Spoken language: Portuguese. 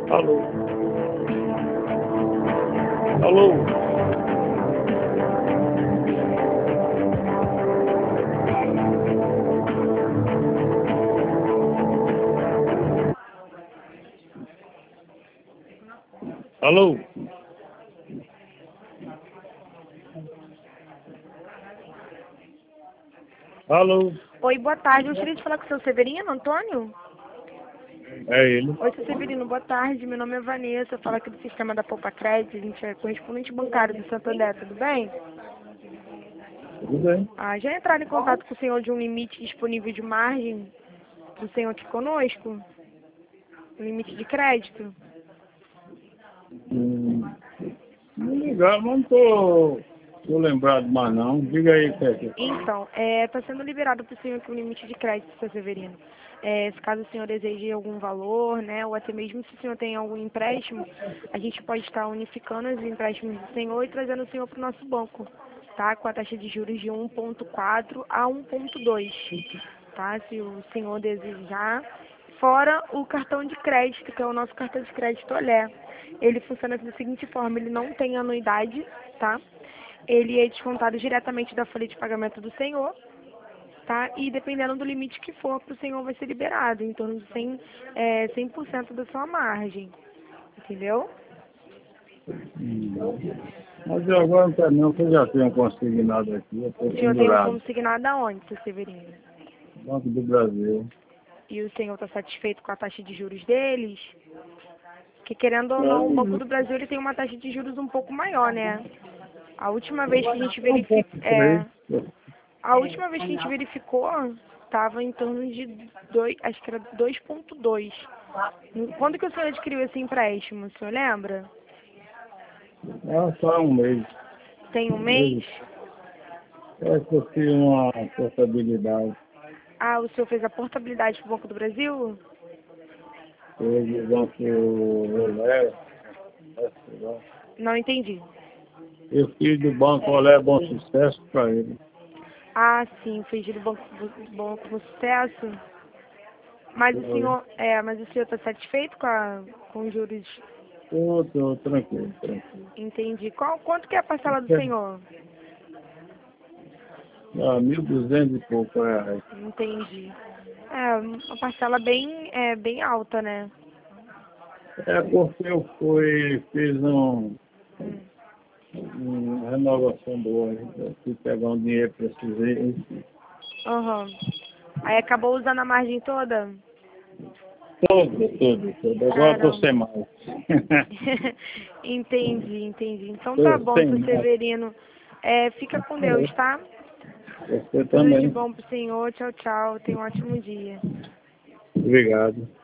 Alô? Alô? Alô? Alô? Oi, boa tarde. Eu gostaria de falar com o seu Severino, Antônio? É ele. Oi, seu Severino, boa tarde. Meu nome é Vanessa. Eu falo aqui do sistema da Poupa Crédito. A gente é correspondente bancário do Santander, tudo bem? Tudo bem? Já entraram em contato com o senhor de um limite disponível de margem do senhor aqui conosco? Um limite de crédito? Não ligaram, mas não tô lembrado mais não. Diga aí, Pepe. Então, está sendo liberado para o senhor aqui um limite de crédito, seu Severino. Se caso o senhor deseje algum valor, né, ou até mesmo se o senhor tem algum empréstimo, a gente pode estar unificando os empréstimos do senhor e trazendo o senhor para o nosso banco, tá? Com a taxa de juros de 1,4 a 1,2, tá? Se o senhor desejar. Fora o cartão de crédito, que é o nosso cartão de crédito Olé. Ele funciona da seguinte forma, ele não tem anuidade, tá? Ele é descontado diretamente da folha de pagamento do senhor, tá? E dependendo do limite que for, para o senhor vai ser liberado, em torno de 100% da sua margem, entendeu? Mas eu agora não quero não, que eu já tenho consignado aqui. Eu tô O senhor tem um pendurado. consignado aonde, seu Severino? Banco do Brasil. E o senhor está satisfeito com a taxa de juros deles? Porque querendo ou não, o Banco do Brasil ele tem uma taxa de juros um pouco maior, né? A última vez que a gente verificou, a última vez que a gente verificou, estava em torno de 2, acho que era 2,2. Quando que o senhor adquiriu esse empréstimo, o senhor lembra? Só um mês. Tem um mês? É que eu fiz uma portabilidade. Ah, o senhor fez a portabilidade para o Banco do Brasil? Hoje o banco Olé. Não entendi. Eu fiz do banco Olé Bom Sucesso para ele. Ah, sim, fez do Banco com Sucesso. Mas o senhor está satisfeito com os juros? Tô tranquilo, tranquilo. Entendi. Quanto que é a parcela do senhor? 1.200 e pouco reais. Entendi. É, uma parcela bem alta, né? É porque eu fiz uma renovação boa. Eu fui pegar um dinheiro, precisei. Aham. Aí acabou usando a margem toda? Todo. Agora estou Caramba. sem mais. Entendi. Então tá Estou bom, sem seu mais. Severino. Fica com Deus, tá? Você Tudo de também. bom pro senhor. Tchau, tchau. Tenha um ótimo dia. Obrigado.